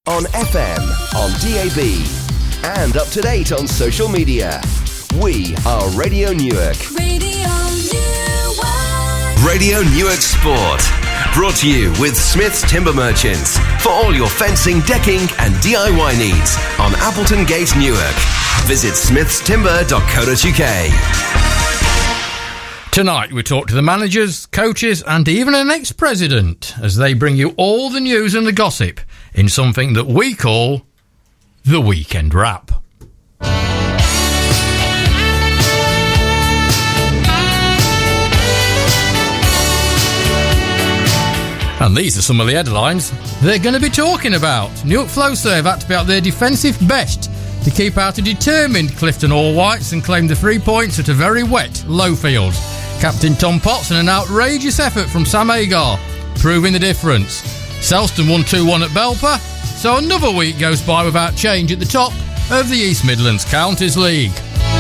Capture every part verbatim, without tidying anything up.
On F M, on D A B, and up to date on social media. We are Radio Newark. Radio Newark. Radio Newark Sport. Brought to you with Smith's Timber Merchants for all your fencing, decking and D I Y needs on Appleton Gate, Newark. Visit smiths timber dot co dot U K. Tonight we talk to the managers, coaches and even an ex-president as they bring you all the news and the gossip in something that we call the Weekend Wrap. And these are some of the headlines they're going to be talking about. Newark Flowserve had to be at their defensive best to keep out a determined Clifton All Whites and claim the three points at a very wet Lowfield. Captain Tom Potts and an outrageous effort from Sam Agar, proving the difference. Selston won two one at Belper, so another week goes by without change at the top of the East Midlands Counties League.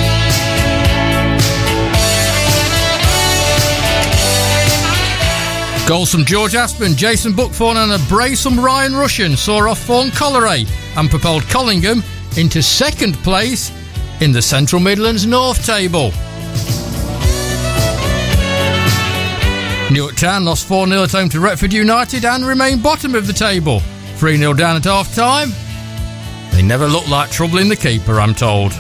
Goals from George Aspen, Jason Buckthorne and a brace from Ryan Rushen saw off Fawn Colleray and propelled Collingham into second place in the Central Midlands North table. Newark Town lost four nil at home to Retford United and remain bottom of the table. three nil down at half-time. They never look like trouble in the keeper, I'm told.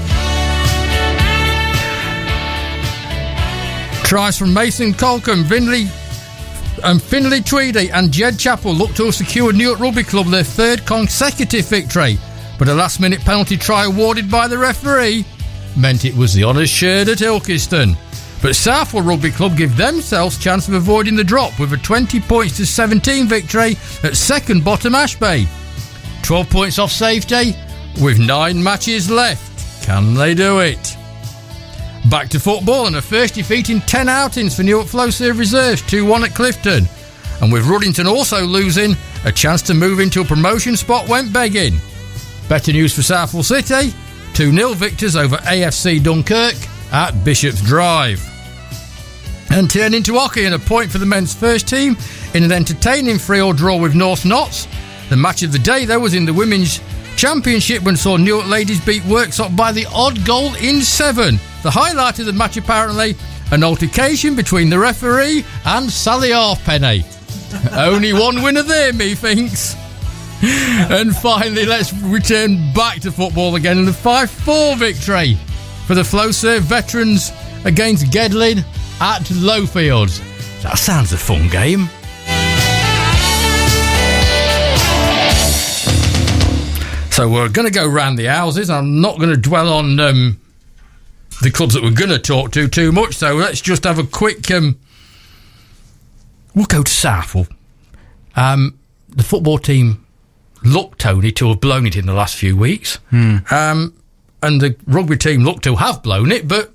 Tries from Mason Colcombe, Vinley and Finley Tweedy and Jed Chappell look to have secured Newark Rugby Club their third consecutive victory, but a last-minute penalty try awarded by the referee meant it was the honours shared at Ilkeston. But Southwell Rugby Club give themselves chance of avoiding the drop with a twenty points to seventeen victory at second bottom Ashbay. twelve points off safety with nine matches left. Can they do it? Back to football and a first defeat in ten outings for Newark Flowserve Reserves, two one at Clifton. And with Ruddington also losing, a chance to move into a promotion spot went begging. Better news for Southwell City, two nil victors over A F C Dunkirk at Bishop's Drive. And turning to hockey and a point for the men's first team in an entertaining three all draw with North Notts. The match of the day though was in the women's championship when saw Newark ladies beat Worksop by the odd goal in seven. The highlight of the match apparently an altercation between the referee and Sally Halfpenny. Only one winner there, methinks. And finally, let's return back to football again in the five four victory for the Flowserve veterans against Gedlin at Lowfields. That sounds a fun game. So we're going to go round the houses. I'm not going to dwell on um, the clubs that we're going to talk to too much, so let's just have a quick... Um, we'll go to Southwell. Um, the football team look, Tony, to have blown it in the last few weeks. Hmm. Um, and the rugby team look to have blown it, but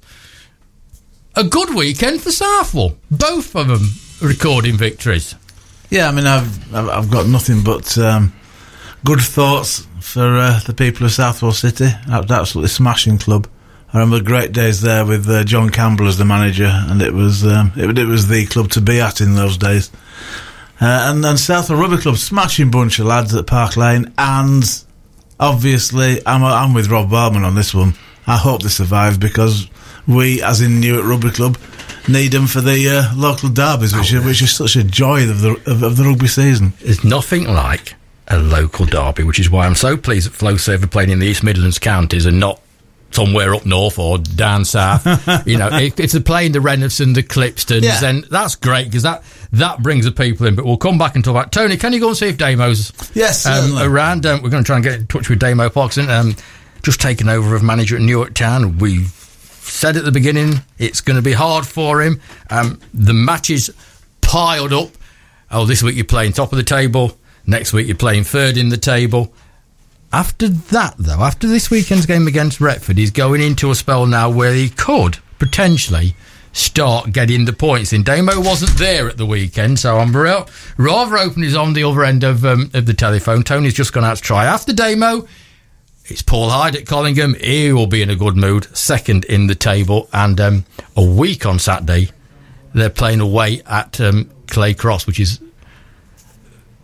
a good weekend for Southwell. Both of them recording victories. Yeah, I mean, I've I've, I've got nothing but um, good thoughts for uh, the people of Southwell City. Absolutely smashing club. I remember great days there with uh, John Campbell as the manager, and it was um, it, it was the club to be at in those days. Uh, and then Southwell Rugby Club, smashing bunch of lads at Park Lane, and obviously I'm I'm with Rob Wildman on this one. I hope they survive because we, as in Newark Rugby Club, need them for the uh, local derbies, which, oh, is, which is such a joy of the of, of the rugby season. There's nothing like a local derby, which is why I'm so pleased that Flowserve are playing in the East Midlands counties and not somewhere up north or down south. You know, if, if they're playing the Renifs and the Clipstons, yeah, then that's great because that, that brings the people in. But we'll come back and talk about... Tony, can you go and see if Damo's yes, um, around? Um, we're going to try and get in touch with Damo Parkinson. Um, just taken over as manager at Newark Town. We've said at the beginning it's going to be hard for him. Um, the matches piled up. Oh, this week you're playing top of the table. Next week you're playing third in the table. After that, though, after this weekend's game against Retford, he's going into a spell now where he could potentially start getting the points in. Damo wasn't there at the weekend, so I'm real, rather hoping he's on the other end of um, of the telephone. Tony's just gone out to try. After Damo, it's Paul Hyde at Collingham. He will be in a good mood, second in the table. And um, a week on Saturday, they're playing away at um, Clay Cross, which is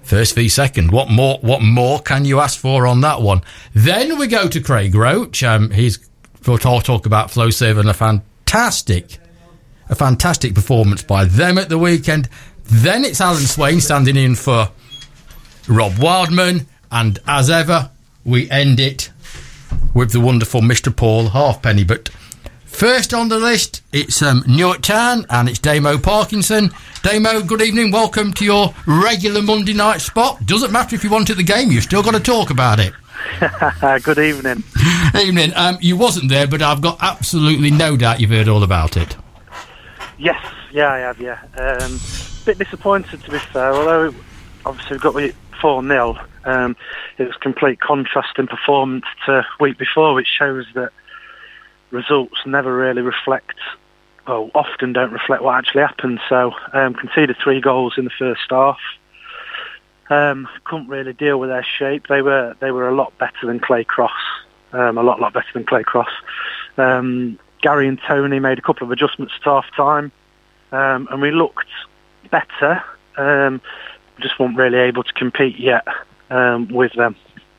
First v second. What more? What more can you ask for on that one? Then we go to Craig Roach. Um, he's for talk, talk about Flowserve and a fantastic, a fantastic performance by them at the weekend. Then it's Alan Swain standing in for Rob Wildman, and as ever, we end it with the wonderful Mister Paul Halfpenny. But first on the list, it's um, Newark Town, and it's Damo Parkinson. Damo, good evening. Welcome to your regular Monday night spot. Doesn't matter if you wanted the game, you've still got to talk about it. Good evening. Evening. Um, you wasn't there, but I've got absolutely no doubt you've heard all about it. Yes, yeah, I have, yeah. Um, bit disappointed, to be fair, although obviously we got it four nil. Um, it was complete contrast in performance to week before, which shows that results never really reflect, well, often don't reflect what actually happened. So, um, conceded three goals in the first half. Um, couldn't really deal with their shape. They were they were a lot better than Clay Cross. Um, a lot, lot better than Clay Cross. Um, Gary and Tony made a couple of adjustments at half time, um, and we looked better. Um, just weren't really able to compete yet um, with them.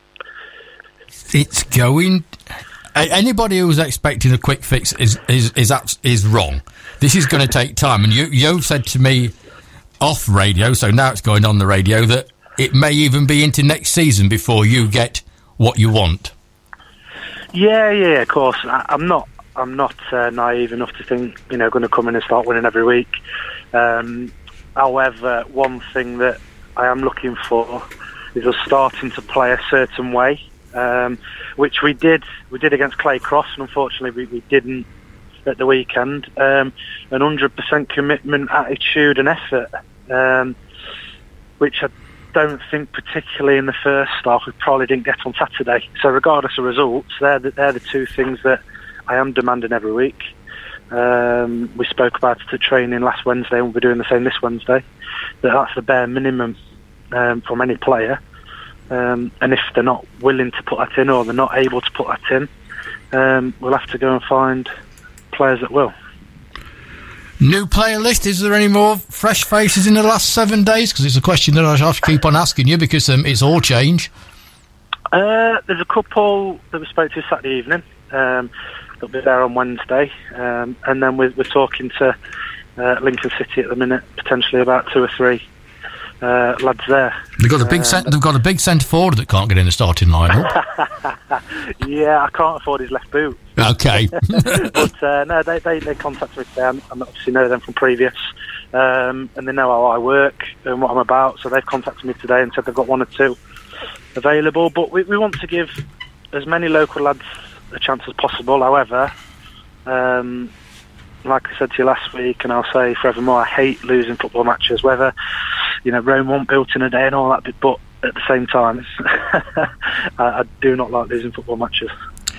It's going. Anybody who's expecting a quick fix is is is is wrong. This is going to take time, and you you've said to me off radio, so now it's going on the radio, that it may even be into next season before you get what you want. Yeah, yeah, of course. I, I'm not I'm not uh, naive enough to think, you know, going to come in and start winning every week. Um, however, one thing that I am looking for is us starting to play a certain way. Um, which we did we did against Clay Cross, and unfortunately we, we didn't at the weekend. Um, an one hundred percent commitment, attitude and effort, um, which I don't think particularly in the first half we probably didn't get on Saturday. So regardless of results, they're the, they're the two things that I am demanding every week. Um, we spoke about it at training last Wednesday, and we'll be doing the same this Wednesday. That that's the bare minimum um, from any player. Um, and if they're not willing to put that in, or they're not able to put that in, um, we'll have to go and find players that will. New player list. Is there any more fresh faces in the last seven days? Because it's a question that I have to keep on asking you, because um, it's all change. Uh, there's a couple that we spoke to Saturday evening. Um, they'll be there on Wednesday. Um, and then we're, we're talking to uh, Lincoln City at the minute, potentially about two or three Uh, lads there. They've got a big um, cent- they've got a big centre forward that can't get in the starting lineup. Yeah, I can't afford his left boot. Okay. But uh, no, they, they, they contacted me today. I obviously know them from previous, um, and they know how I work and what I'm about. So they've contacted me today and said they've got one or two available. But we, we want to give as many local lads a chance as possible. However, um, like I said to you last week, and I'll say forevermore, I hate losing football matches, whether, you know, Rome wasn't built in a day and all that, but at the same time, I, I do not like losing football matches.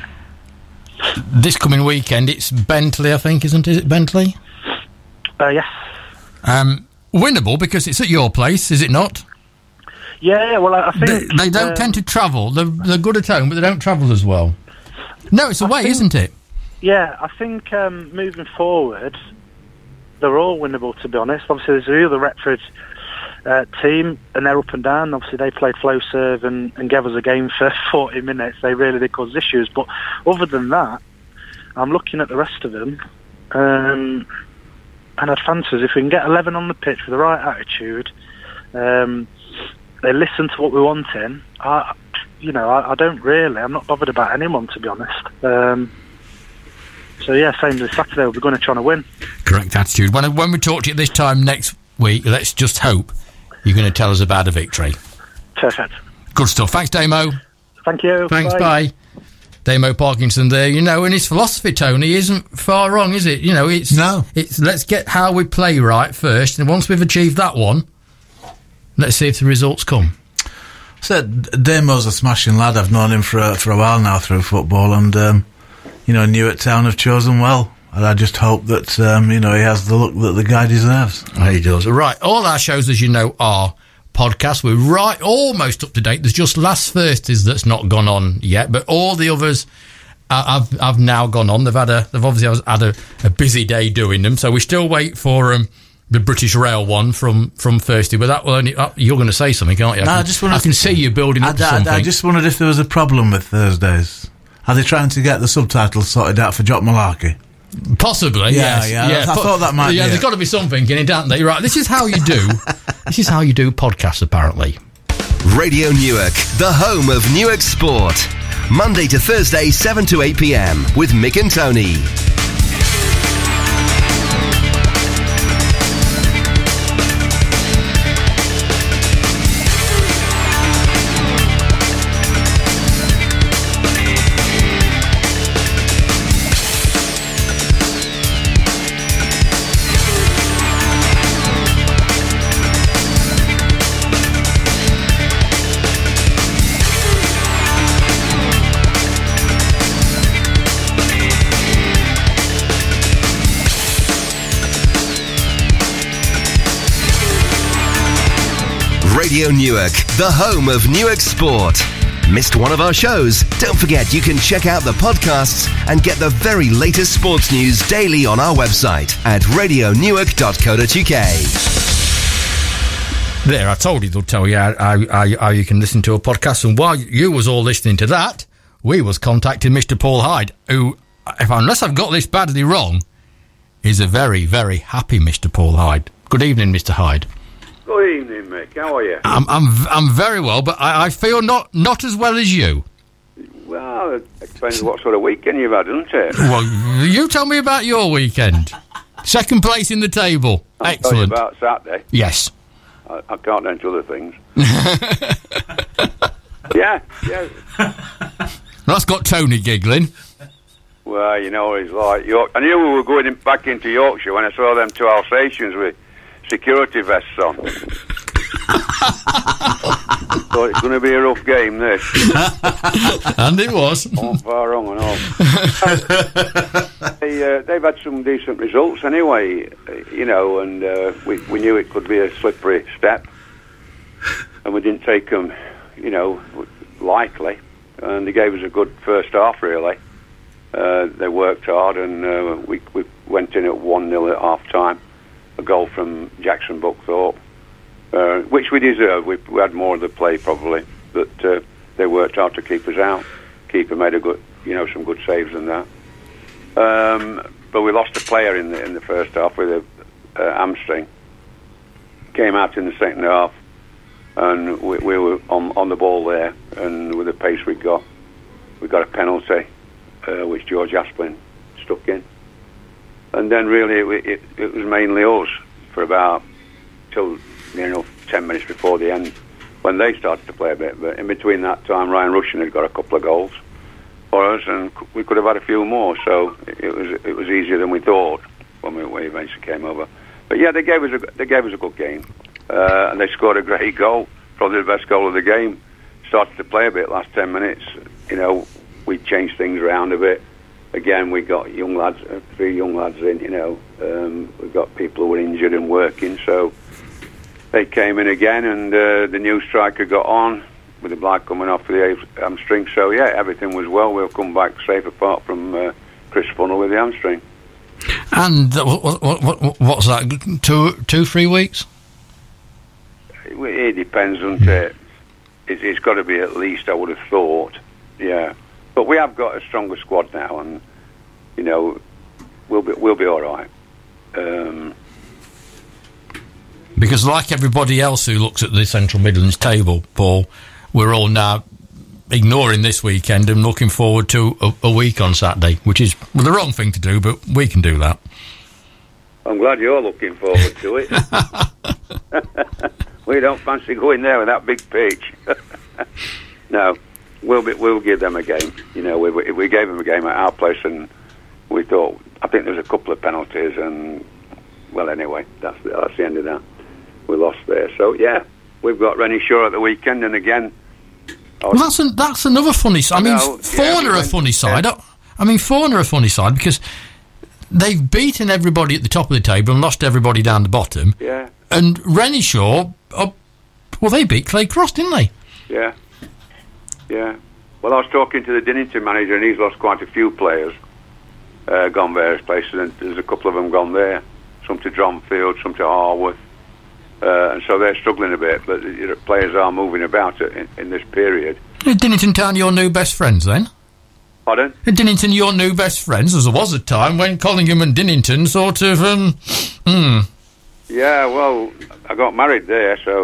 This coming weekend, it's Bentley, I think, isn't it? Is it Bentley? Uh, yes. Um, winnable, because it's at your place, is it not? Yeah, well, I, I think... They, they don't um, tend to travel. They're, they're good at home, but they don't travel as well. No, it's away, think, isn't it? Yeah, I think um, moving forward, they're all winnable, to be honest. Obviously, there's the other Retford uh, team, and they're up and down. Obviously, they played Flowserve and, and gave us a game for forty minutes. They really did cause issues. But other than that, I'm looking at the rest of them, um, and I'd fancy us, if we can get eleven on the pitch with the right attitude, um, they listen to what we want in, I, you know, I, I don't really, I'm not bothered about anyone, to be honest. Um, so yeah, same as Saturday, we'll be going to try to win. Correct attitude. When, when we talk to you this time next week, let's just hope you're going to tell us about a victory. Perfect. Good stuff. Thanks, Damo. Thank you. Thanks, bye. bye. Damo Parkinson there, you know, and his philosophy, Tony, isn't far wrong, is it? You know, it's... No. It's let's get how we play right first, and once we've achieved that one, let's see if the results come. So Damo's a smashing lad. I've known him for a, for a while now through football, and um, you know, Newark Town have chosen well. And I just hope that um, you know, he has the look that the guy deserves. He does. Right, all our shows, as you know, are podcasts. We're right, almost up to date. There's just Last Thursdays that's not gone on yet, but all the others uh, have have now gone on. They've had a, they've obviously had a, a busy day doing them, so we still wait for um, the British Rail one from, from Thursday, but that will only... Uh, you're going to say something, aren't you? I, No, can, I just wanted I can to- see you building up I, to I- something. I just wondered if there was a problem with Thursdays. Are they trying to get the subtitles sorted out for Jock Malarkey? Possibly, Yeah, yes. yeah, I po- thought that might Yeah, be there's it. got to be something in it, aren't they? Right, this is how you do... this is how you do podcasts, apparently. Radio Newark, the home of Newark Sport. Monday to Thursday, seven to eight p.m. with Mick and Tony. Radio Newark, the home of Newark Sport. Missed one of our shows? Don't forget you can check out the podcasts and get the very latest sports news daily on our website at radio newark dot co dot uk. There, I told you they'll tell you how, how, how, how you can listen to a podcast. And while you was all listening to that, we was contacting Mister Paul Hyde, who, if unless I've got this badly wrong, is a very, very happy Mister Paul Hyde. Good evening, Mister Hyde. Good evening, Mick. How are you? I'm I'm I'm very well, but I, I feel not not as well as you. Well, it depends what sort of weekend you've had, doesn't it? Well, you tell me about your weekend. Second place in the table. I'll tell you Excellent. about Saturday. Yes. I, I can't go into other things. yeah, yeah. That's got Tony giggling. Well, you know, it's like York. I knew we were going in, back into Yorkshire when I saw them two Alsatians with security vests on. So it's going to be a rough game, this. And it was. I'm far wrong and all. they, uh, they've had some decent results anyway, uh, you know, and uh, we, we knew it could be a slippery step. And we didn't take them, you know, lightly. And they gave us a good first half, really. Uh, they worked hard, and uh, we, we went in at one nil at half-time. A goal from Jackson Buckthorpe, uh, which we deserved. We, we had more of the play, probably, but uh, they worked hard to keep us out. Keeper made a good, you know, some good saves and that. Um, but we lost a player in the in the first half with a uh, hamstring. Came out in the second half, and we, we were on on the ball there. And with the pace we got, we got a penalty, uh, which George Asplin stuck in. And then really it, it, it was mainly us for about till you know ten minutes before the end when they started to play a bit. But in between that time, Ryan Rushin had got a couple of goals for us, and we could have had a few more. So it, it was it was easier than we thought when we, we eventually came over. But yeah, they gave us a they gave us a good game, uh, and they scored a great goal, probably the best goal of the game. Started to play a bit last ten minutes. You know, we changed things around a bit. Again, we got young lads, uh, three young lads in, you know. Um, we've got people who were injured and working, so they came in again, and uh, the new striker got on with the bloke coming off the hamstring. So, yeah, everything was well. We'll come back safe apart from uh, Chris Funnell with the hamstring. And uh, what, what, what, what's that? Two, two, three weeks? It, it depends, doesn't it? it? It's got to be at least, I would have thought, yeah. But we have got a stronger squad now, and you know we'll be we'll be all right. Um, because like everybody else who looks at the Central Midlands table, Paul, we're all now ignoring this weekend and looking forward to a, a week on Saturday, which is well, the wrong thing to do, but we can do that. I'm glad you're looking forward to it. We don't fancy going there with that big pitch. No. We'll be, we'll give them a game. You know, we, we we gave them a game at our place, and we thought. I think there was a couple of penalties, and well, anyway, that's the, that's the end of that. We lost there, so yeah, we've got Rennie Shaw at the weekend, and again. Well, that's an, that's another funny side. I mean, No, Fawn yeah, are we a went- funny side. yeah. I mean, Fawn are a funny side because they've beaten everybody at the top of the table and lost everybody down the bottom. Yeah, And Rennishaw, uh, well, they beat Clay Cross, didn't they? yeah, yeah. Well, I was talking to the Dinnington manager, and he's lost quite a few players, uh, gone various places, and there's a couple of them gone there. some to Dronfield, some to Harworth. Uh, and so they're struggling a bit, but you know, players are moving about in, in this period. Is Dinnington Town your new best friends, then? Pardon? Is Dinnington your new best friends, as there was a time when Collingham and Dinnington sort of, um... Hmm. Yeah, well, I got married there, so...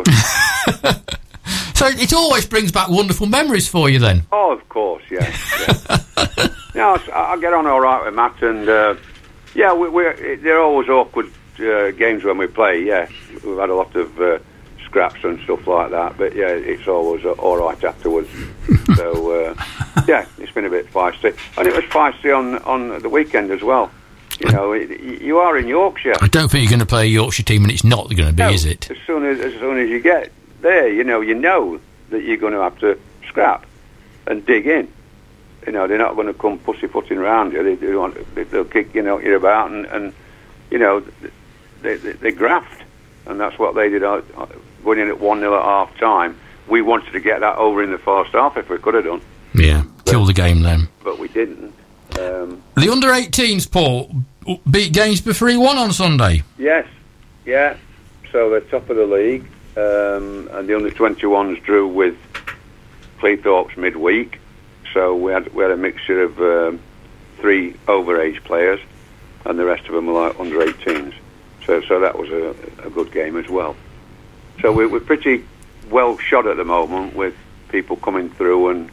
So it always brings back wonderful memories for you, then? Oh, of course, yeah. yeah. No, I, I get on all right with Matt, and, uh, yeah, we, we're, they're always awkward uh, games when we play, yeah. We've had a lot of uh, scraps and stuff like that, but, yeah, it's always uh, all right afterwards. So, uh, yeah, it's been a bit feisty. And it was feisty on, on the weekend as well. You know, it, you are in Yorkshire. I don't think you're going to play a Yorkshire team, and it's not going to be, no, is it? As soon as, as soon as you get there, you know, you know that you're going to have to scrap and dig in. You know, they're not going to come pussyfooting around you. They, they want, they, they'll kick you know you about and, and you know they, they, they graft, and that's what they did. Winning at one nil at half time. We wanted to get that over in the first half if we could have done. Yeah, but, kill the game then. But we didn't. Um, the under eighteens, Paul, beat Gainsborough three one on Sunday. Yes, yeah. So they're top of the league. Um, and the under twenty-ones drew with Cleethorpes midweek, so we had we had a mixture of um, three overage players, and the rest of them were like under eighteens. So so that was a, a good game as well. So we, we're pretty well shot at the moment with people coming through, and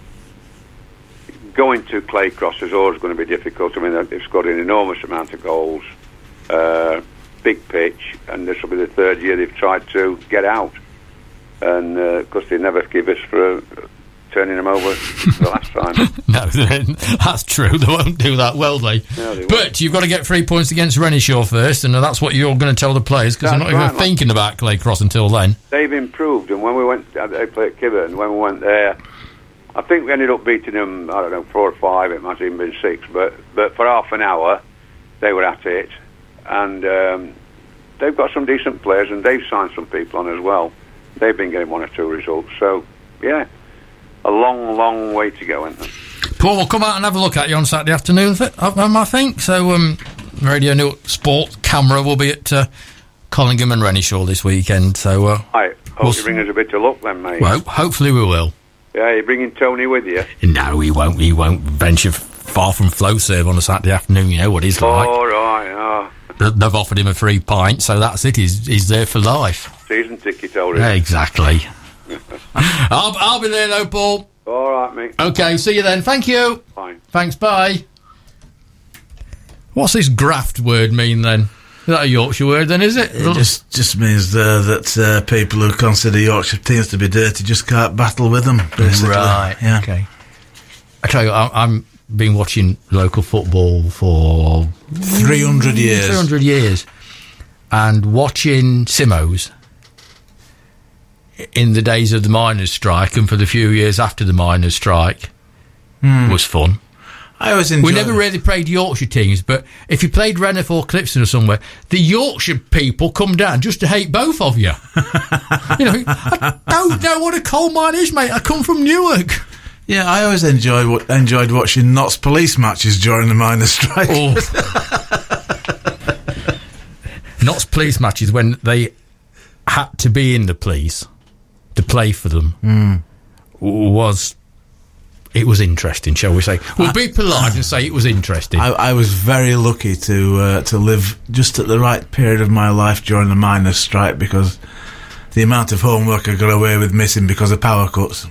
going to Claycross is always going to be difficult. I mean, they've scored an enormous amount of goals. Uh, big pitch, and this will be the third year they've tried to get out, and of uh, course they never give us for uh, turning them over the last time. No, that's true, they won't do that, will they? No, they but won't. You've got to get three points against Renishaw first, and that's what you're going to tell the players, because they're not right, even like, thinking about Claycross until then. They've improved, and when we went uh, they played Kibbert, and when we went there, I think we ended up beating them, I don't know, four or five, it might have even been six, but, but for half an hour they were at it. And um, they've got some decent players, and they've signed some people on as well. They've been getting one or two results. So, yeah, a long, long way to go, isn't there? Paul will come out and have a look at you on Saturday afternoon, I think. So, um, Radio New Sport camera will be at uh, Collingham and Renishaw this weekend. So, uh, I hope we'll you bring us a bit of luck then, mate. Well, hopefully we will. Yeah, you're bringing Tony with you? No, he won't. He won't venture far from Flow Serve on a Saturday afternoon. You know what he's like. All right, oh. They've offered him a free pint, so that's it. He's, he's there for life. Season ticket already. Yeah, exactly. I'll, I'll be there, though, Paul. All right, mate. OK, see you then. Thank you. Fine. Thanks, bye. What's this graft word mean, then? Is that a Yorkshire word, then, is it? It just, just means uh, that uh, people who consider Yorkshire teams to be dirty just can't battle with them, basically. Right, yeah. OK. I tell you, I, I'm been watching local football for three hundred years. three hundred years. And watching Simos in the days of the miners' strike and for the few years after the miners' strike mm. was fun. I always enjoyed We never really played Yorkshire teams, but if you played Rennes or Clipston or somewhere, the Yorkshire people come down just to hate both of you. You know, I don't know what a coal mine is, mate. I come from Newark. Yeah, I always enjoyed enjoyed watching Notts police matches during the miners' strike. Oh. Notts police matches when they had to be in the police to play for them mm. was it was interesting, shall we say? We'll I, be polite and say it was interesting. I, I was very lucky to uh, to live just at the right period of my life during the miners' strike, because the amount of homework I got away with missing because of power cuts.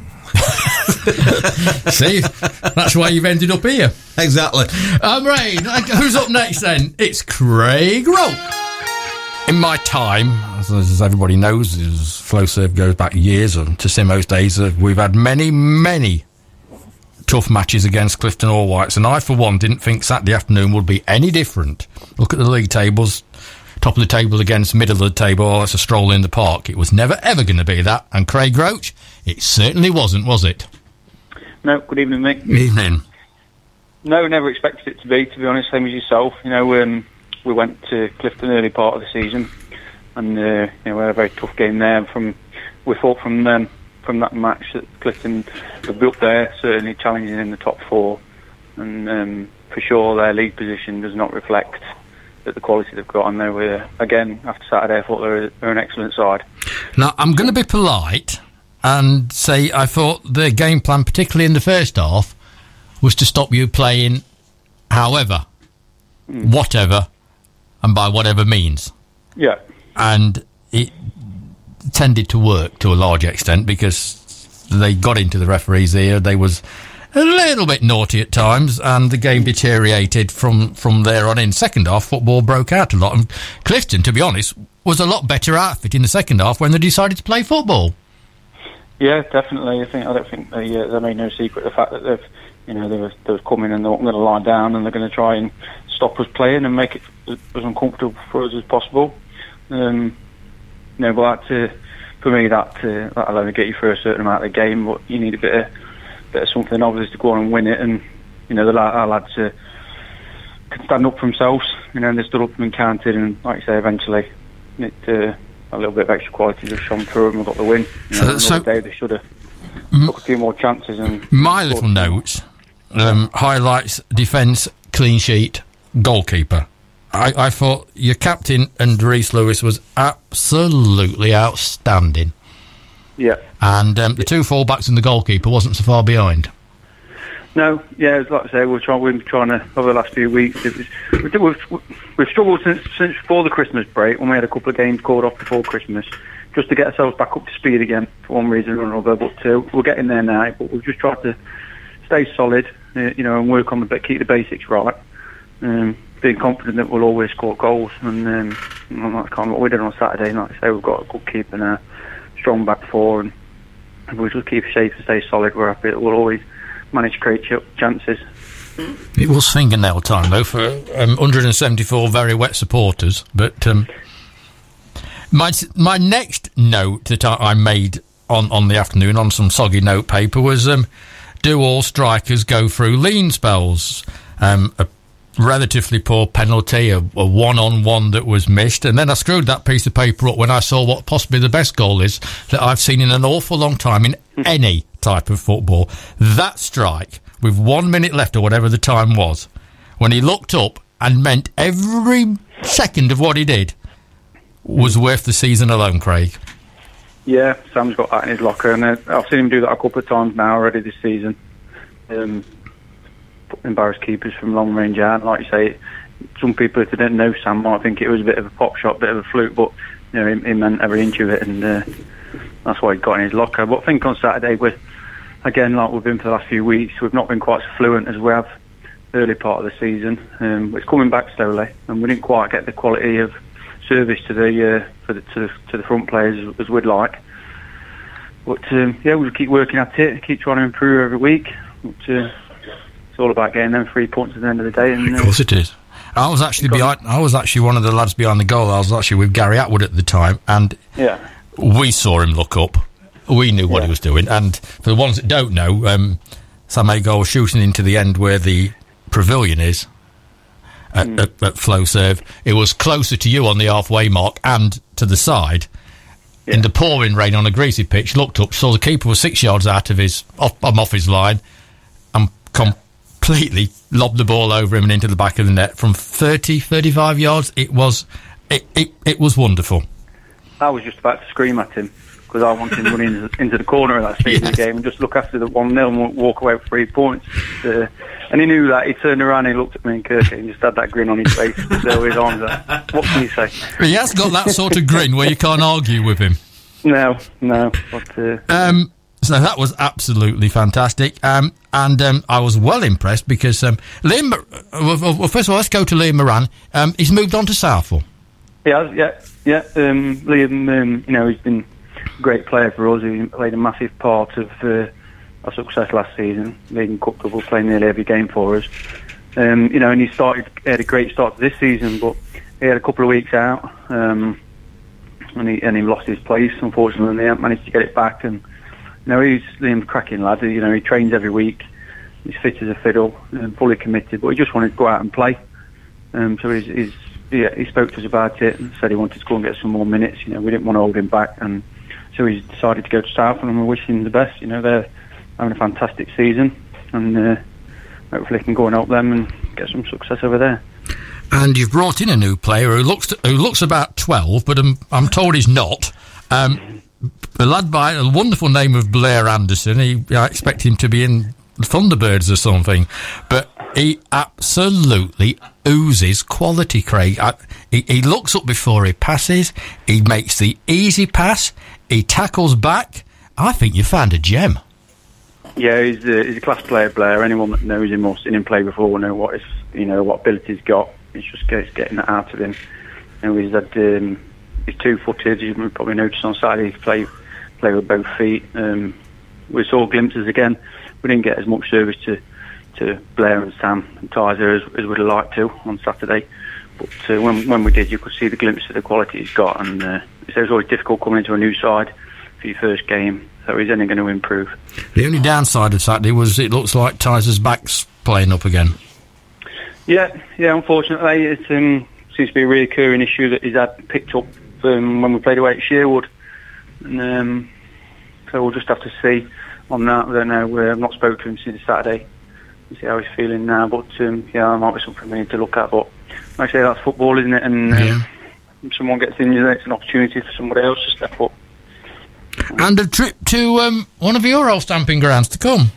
See, that's why you've ended up here. Exactly. Um, Rain, who's up next then? It's Craig Roke. In my time, as, as everybody knows, as Flow Serve goes back years to Simo's days, uh, we've had many, many tough matches against Clifton All Whites, and I, for one, didn't think Saturday afternoon would be any different. Look at the league tables. Top of the table against middle of the table, oh, it's a stroll in the park. It was never, ever going to be that. And Craig Roach, it certainly wasn't, was it? No, good evening, Mick. Evening. No, never expected it to be, to be honest, same as yourself. You know, um, we went to Clifton early part of the season, and uh, you know, we had a very tough game there. And from we thought from then, from that match that Clifton would be up there, certainly challenging in the top four. And um, for sure, their league position does not reflect at the quality they've got, and they were, again, after Saturday, I thought they were, they were an excellent side. Now, I'm going to be polite and say I thought their game plan, particularly in the first half, was to stop you playing however, mm. whatever, and by whatever means. Yeah. And it tended to work to a large extent because they got into the referee's ear. They was a little bit naughty at times, and the game deteriorated from, from there on in. Second half, football broke out a lot. And Clifton, to be honest, was a lot better outfit in the second half when they decided to play football. Yeah, definitely. I think I don't think they uh, they made no secret of the fact that they've, you know, they were they were coming and they weren't going to lie down, and they're going to try and stop us playing and make it as, as uncomfortable for us as possible. Um, you know, but that, uh, for me, that uh, that'll only get you through a certain amount of the game. But you need a bit of bit of something, obviously, to go on and win it. And you know, the our lads uh, can stand up for themselves. You know, and they stood up and counted, and like you say, eventually, it. Uh, a little bit of extra quality just shone through and we got the win. You know, so, so day they should have m- took a few more chances. And my little notes, um, highlights, defence, clean sheet, goalkeeper. I, I thought your captain and Reece Lewis was absolutely outstanding. Yeah. And um, the two full-backs and the goalkeeper wasn't so far behind. No, yeah, it's like I say, we're trying, we've been trying to, over the last few weeks, it was, we've, we've, we've struggled since, since before the Christmas break, when we had a couple of games called off before Christmas, just to get ourselves back up to speed again, for one reason or another, but uh, we're getting there now, but we've just tried to stay solid, uh, you know, and work on the, bit, keep the basics right, um, being confident that we'll always score goals, and um, that's kind of what we did on Saturday. And like I say, we've got a good keeper now, strong back four, and if we just keep safe and stay solid, we're happy that we'll always manage to create chances. It was fingernail time, though, for um, one hundred seventy-four very wet supporters. But um, my my next note that I, I made on, on the afternoon on some soggy note paper was, um, do all strikers go through lean spells? Um, a relatively poor penalty, a, a one-on-one that was missed, and then I screwed that piece of paper up when I saw what possibly the best goal is that I've seen in an awful long time in any type of football. That strike, with one minute left or whatever the time was, when he looked up and meant every second of what he did, was worth the season alone, Craig. Yeah, Sam's got that in his locker, and uh, I've seen him do that a couple of times now already this season. Um, embarrassed keepers from long range out. Like you say, some people, if they don't know Sam, might think it was a bit of a pop shot, bit of a fluke, but you know, he, he meant every inch of it, and uh, that's why he got in his locker. But I think on Saturday, we're again, like we've been for the last few weeks, we've not been quite as fluent as we have early part of the season. Um, it's coming back slowly, and we didn't quite get the quality of service to the uh, for the, to, the to the front players as, as we'd like. But um, yeah, we'll keep working at it, keep trying to improve every week. But, uh, it's all about getting them three points at the end of the day. And, uh, of course it is. I was actually behind. I was actually one of the lads behind the goal. I was actually with Gary Atwood at the time, and yeah, we saw him look up. We knew what yeah. he was doing. And for the ones that don't know, um, Sam Agar was shooting into the end where the pavilion is at, mm. at, at Flow Serve. It was closer to you on the halfway mark and to the side. Yeah. In the pouring rain on a greasy pitch, looked up, saw the keeper was six yards out of his off, um, off his line, and com- completely lobbed the ball over him and into the back of the net from thirty, thirty-five yards. It was it, it, it was wonderful. I was just about to scream at him because I wanted him running into the corner of that stage yes. of the game and just look after the one nil and walk away with three points. Uh, and he knew that. He turned around and he looked at me and Kirky and just had that grin on his face with his arms out. What can you say? He has got that sort of grin where you can't argue with him. No, no. But, uh, um, so that was absolutely fantastic. Um, and um, I was well impressed because um, Liam, well, well, first of all, let's go to Liam Moran. Um, he's moved on to Southall. Yeah, yeah, yeah. Um, Liam, um, you know, he's been a great player for us. He played a massive part of uh, our success last season, leading cup double, playing nearly every game for us. Um, you know, and he started, he had a great start to this season, but he had a couple of weeks out, um, and he and he lost his place. Unfortunately, and he hadn't managed to get it back. And you know, he's Liam's a cracking lad. You know, he trains every week. He's fit as a fiddle and fully committed, but he just wanted to go out and play. Um, so he's, he's yeah, he spoke to us about it and said he wanted to go and get some more minutes. You know, we didn't want to hold him back, and so he's decided to go to Southall, and we wish him the best. You know, they're having a fantastic season, and uh, hopefully he can go and help them and get some success over there. And you've brought in a new player who looks who looks about twelve, but I'm, I'm told he's not. Um, a lad by a wonderful name of Blair Anderson. He, I expect him to be in Thunderbirds or something, but he absolutely oozes quality, Craig. I, he, he looks up before he passes. He makes the easy pass. He tackles back. I think you found a gem. Yeah, he's a, he's a class player, Blair. Anyone that knows him or seen him play before will know what his, you know, what ability he's got. It's just it's getting that out of him. And he's had um, he's two-footed. You probably noticed on Saturday he play play with both feet. Um, we saw glimpses again. We didn't get as much service to, to Blair and Sam and Tyser as, as we'd have liked to on Saturday. But uh, when when we did, you could see the glimpse of the quality he's got. And uh, it was always difficult coming into a new side for your first game. So he's only going to improve. The only downside of Saturday was it looks like Tyser's back's playing up again. Yeah, yeah. Unfortunately, it um, seems to be a recurring issue that he's had picked up um, when we played away at Sherwood. And, um, so we'll just have to see on that. I don't know. Uh, I've not spoken to him since Saturday to see how he's feeling now. But um, yeah, that might be something we need to look at. But like I say, that's football, isn't it? And um, yeah. if someone gets injured, it's an opportunity for somebody else to step up. And a trip to um, one of your old stamping grounds to come.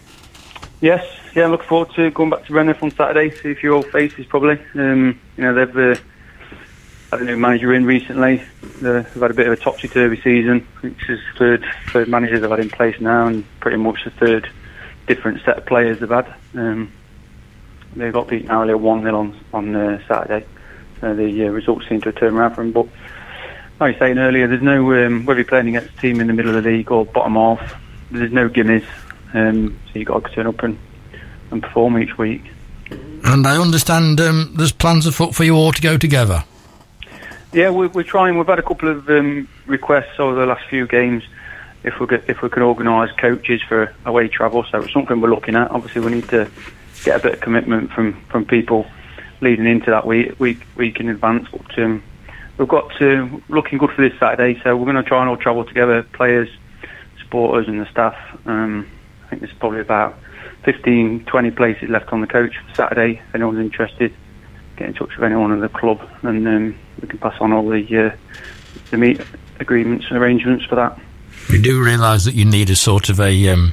Yes, yeah, I look forward to going back to Brenneth on Saturday, see a few old faces probably. Um, you know, they've uh, had a new manager in recently. Uh, they've had a bit of a topsy-turvy season. I think this is the third, third manager they've had in place now, and pretty much the third different set of players they've had. Um, they got beaten earlier one nil on, on uh, Saturday. So the uh, results seem to have turned around for them. But like I was saying earlier, there's no, um, whether you're playing against a team in the middle of the league or bottom half, there's no gimmies. Um, so you've got to turn up and, and perform each week. And I understand um, there's plans afoot for you all to go together. Yeah, we're, we're trying. We've had a couple of um, requests over the last few games if we get, if we can organise coaches for away travel. So it's something we're looking at. Obviously, we need to get a bit of commitment from, from people leading into that week week, week in advance. But um, we've got uh, looking good for this Saturday. So we're going to try and all travel together, players, supporters, and the staff. Um, I think there's probably about fifteen, twenty places left on the coach for Saturday. If anyone's interested, get in touch with anyone in the club, and um, we can pass on all the uh, the meet agreements and arrangements for that. You do realise that you need a sort of a um,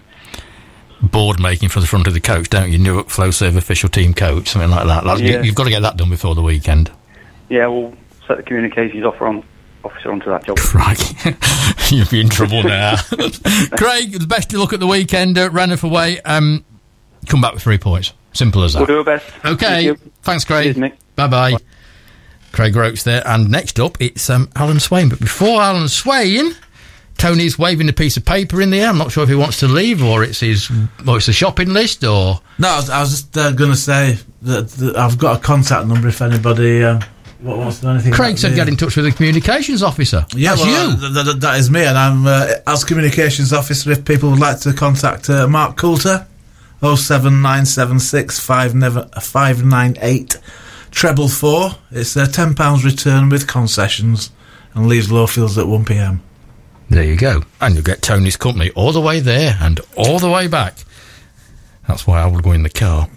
board making for the front of the coach, don't you? Newark Flowserve official team coach, something like that. That's, yeah. You've got to get that done before the weekend. Yeah, we'll set the communications offer on. Officer onto that job. Crikey. You'll be in trouble now. Craig, the best of luck at the weekend at Brenneth away. Um, come back with three points. Simple as that. We'll do our best. Okay. Thanks, Craig. Cheers, Bye-bye. Bye. Craig Rokes there. And next up, it's um, Alan Swain. But before Alan Swain, Tony's waving a piece of paper in the air. I'm not sure if he wants to leave or it's his, or it's a shopping list or... No, I was, I was just uh, going to say that, that I've got a contact number if anybody... Uh, What wants to know anything Craig said me. Get in touch with the communications officer. Yeah, That's well, you. Th- th- that is me, and I'm uh, as communications officer. If people would like to contact uh, Mark Coulter, oh seven nine seven six five nine eight treble four. It's a ten pounds return with concessions, and leaves Lowfields at one p m. There you go, and you'll get Tony's company all the way there and all the way back. That's why I will go in the car.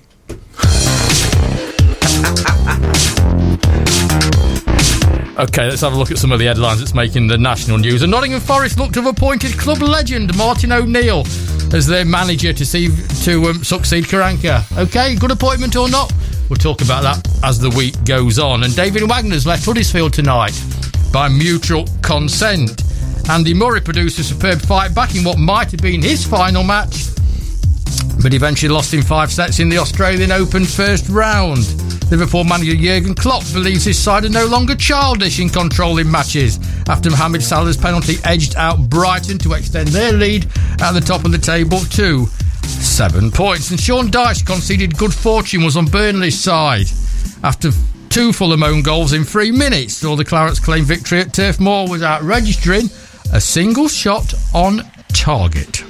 Okay, let's have a look at some of the headlines that's making the national news. And Nottingham Forest look to have appointed club legend Martin O'Neill as their manager to see to um, succeed Karanka. Okay, good appointment or not? We'll talk about that as the week goes on. And David Wagner's left Huddersfield tonight by mutual consent. Andy Murray produced a superb fight back in what might have been his final match, but eventually lost in five sets in the Australian Open first round. Liverpool manager Jurgen Klopp believes his side are no longer childish in controlling matches after Mohamed Salah's penalty edged out Brighton to extend their lead at the top of the table to seven points. And Sean Dyche conceded good fortune was on Burnley's side after two Fulham own goals in three minutes. All the Clarets claimed victory at Turf Moor without registering a single shot on target.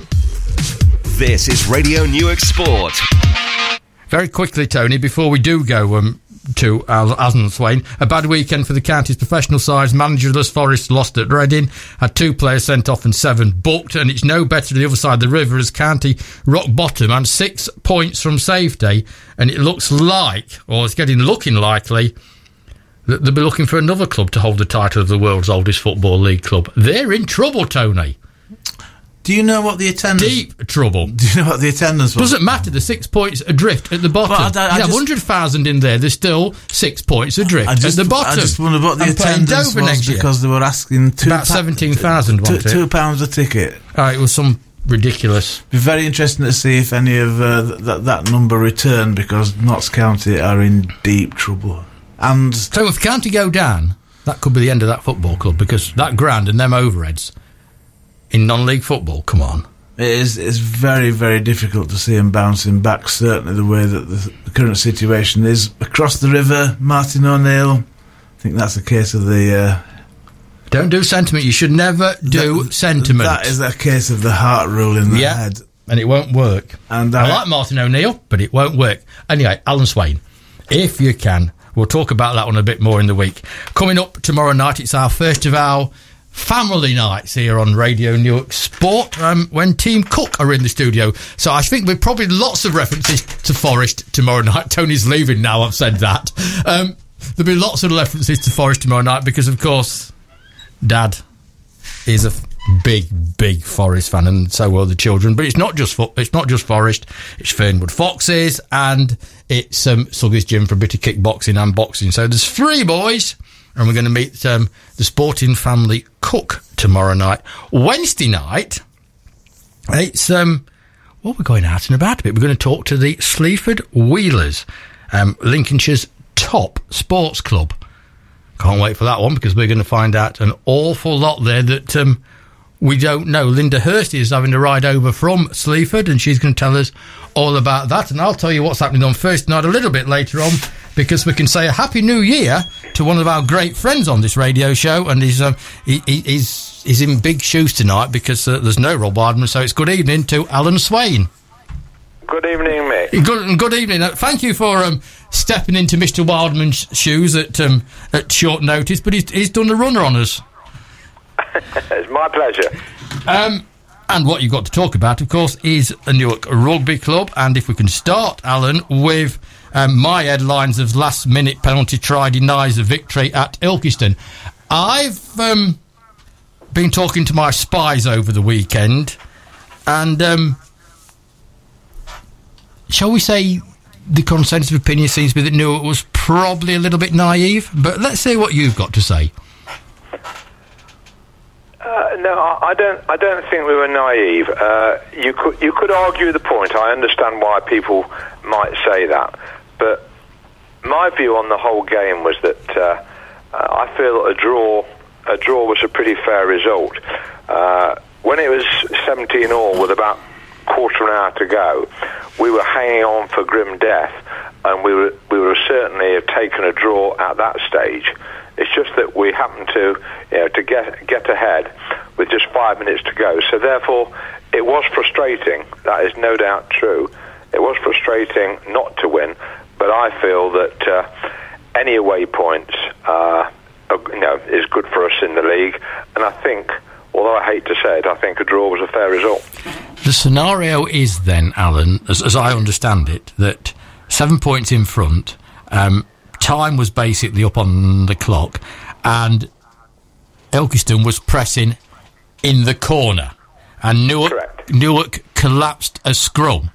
This is Radio Newark Sport. Very quickly, Tony, before we do go um, to Al- Alan Swain. A bad weekend for the county's professional sides. Managerless Forest lost at Reading, had two players sent off and seven booked, and it's no better the other side of the river as County rock bottom and six points from safety, and it looks like, or it's getting looking likely, that they'll be looking for another club to hold the title of the world's oldest football league club. They're in trouble, Tony. Do you know what the attendance... Deep trouble. Do you know what the attendance was? Doesn't matter, the six points adrift at the bottom. Well, I- I you have just- one hundred thousand in there, there's still six points adrift I just, at the bottom. I just wondered what the And playing attendance Dover was next year. because they were asking two About seventeen thousand, two, wasn't it? two pounds a ticket. Oh, it was some ridiculous... Be very interesting to see if any of uh, th- that that number return, because Notts County are in deep trouble. And So if County go down, that could be the end of that football club, because that ground and them overheads in non-league football, come on. it is it's very, very difficult to see them bouncing back, certainly the way that the, the current situation is. Across the river, Martin O'Neill, I think that's a case of the... Uh, Don't do sentiment. You should never do that, sentiment. That is a case of the heart rule in the Yeah, head. and it won't work. And I I- like Martin O'Neill, but it won't work. Anyway, Alan Swain, if you can, we'll talk about that one a bit more in the week. Coming up tomorrow night, it's our first of our family nights here on Radio Newark Sport, um, when Team Cook are in the studio. So I think we've probably lots of references to Forest tomorrow night. Tony's leaving now, I've said that. Um, there'll be lots of references to Forest tomorrow night because, of course, Dad is a big, big Forest fan, and so are the children. But it's not just fo- it's not just Forest. It's Fernwood Foxes, and it's um, Suggy's Gym for a bit of kickboxing and boxing. So there's three boys, and we're going to meet um, the Sporting Family Cook tomorrow night. Wednesday night, it's um, well, we're going out and about a bit. We're going to talk to the Sleaford Wheelers, um, Lincolnshire's top sports club. Can't wait for that one, because we're going to find out an awful lot there that um, we don't know. Linda Hurst is having a ride over from Sleaford, and she's going to tell us all about that. And I'll tell you what's happening on Thursday night a little bit later on, because we can say a Happy New Year to one of our great friends on this radio show, and he's um, he, he, he's, he's in big shoes tonight because uh, there's no Rob Wildman, so it's good evening to Alan Swain. Good evening, mate. Good, good evening. Uh, thank you for um, stepping into Mister Wildman's shoes at um, at short notice, but he's, he's done the runner on us. It's my pleasure. Um, and what you've got to talk about, of course, is a Newark Rugby Club. And if we can start, Alan, with um, my headlines of last-minute penalty try denies a victory at Ilkeston. I've um, been talking to my spies over the weekend, and... Um, shall we say the consensus of opinion seems to be that Newark was probably a little bit naive, but let's see what you've got to say. Uh, no, I I don't. I don't think we were naive. Uh, you could you could argue the point. I understand why people might say that, but my view on the whole game was that uh, uh, I feel a draw a draw was a pretty fair result. Uh, when it was seventeen all with about quarter of an hour to go, we were hanging on for grim death, and we were we would certainly have taken a draw at that stage. It's just that we happened to, you know, to get get ahead with just five minutes to go. So therefore, it was frustrating. That is no doubt true. It was frustrating not to win, but I feel that uh, any away points, uh, are, you know, is good for us in the league. And I think, although I hate to say it, I think a draw was a fair result. The scenario is then, Alan, as, as I understand it, that seven points in front, um, time was basically up on the clock, and Ilkeston was pressing in the corner, and Newark, Correct. Newark collapsed a scrum,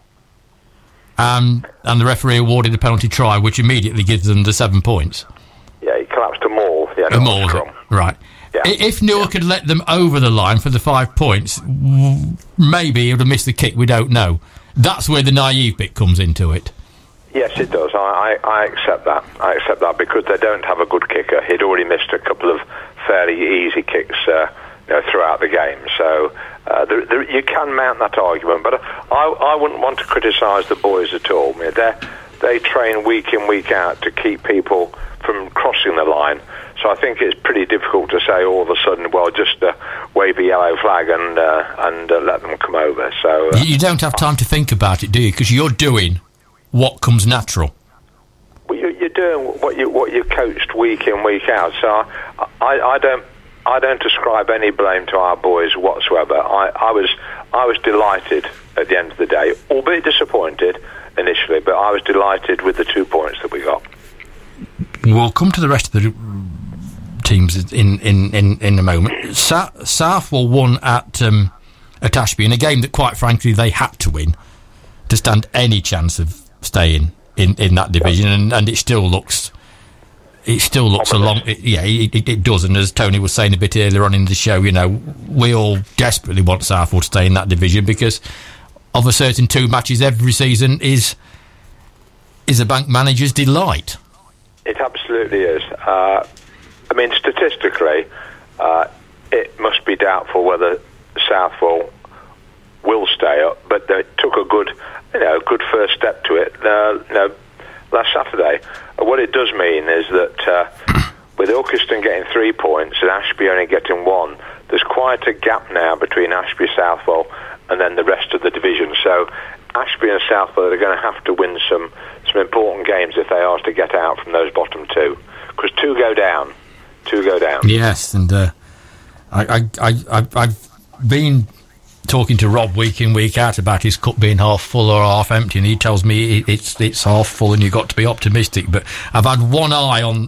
um, and the referee awarded a penalty try, which immediately gives them the seven points. Yeah, he collapsed a maul. Yeah, A not maul, scrum. right. Yeah. I- If Newark had let them over the line for the five points, w- maybe he would have missed the kick, we don't know. That's where the naive bit comes into it. Yes, it does. I, I, I accept that. I accept that because they don't have a good kicker. He'd already missed a couple of fairly easy kicks uh, you know, throughout the game. So uh, there, there, you can mount that argument, but I, I wouldn't want to criticise the boys at all. I mean, they they train week in, week out to keep people from crossing the line. So I think it's pretty difficult to say all of a sudden, well, just uh, wave a yellow flag and uh, and uh, let them come over. So uh, You you don't have time to think about it, do you? Because you're doing what comes natural. Well, you, you, doing what you what you coached week in, week out. So I, I, I don't I don't ascribe any blame to our boys whatsoever. I, I was I was delighted at the end of the day, albeit disappointed initially, but I was delighted with the two points that we got. We'll come to the rest of the teams in in, in, in a moment. Sa- Southwell won at um, at Ashby in a game that, quite frankly, they had to win to stand any chance of staying in, in that division, and, and it still looks it still looks a long it, yeah it, it, it does. And as Tony was saying a bit earlier on in the show, you know, we all desperately want Southwell to stay in that division because of a certain two matches every season is is a bank manager's delight. It absolutely is. Uh, I mean, statistically, uh, it must be doubtful whether Southwell will stay up, but they took a good, you know, good first step to it. Uh, you know, last Saturday. Uh, what it does mean is that uh, with Ilkeston getting three points and Ashby only getting one, there's quite a gap now between Ashby, Southwell, and then the rest of the division. So Ashby and Southwell are going to have to win some some important games if they are to get out from those bottom two, because two go down. Two go down. Yes, and uh, I, I, I, I, I've been talking to Rob week in, week out about his cup being half full or half empty, and he tells me it, it's it's half full and you've got to be optimistic. But I've had one eye on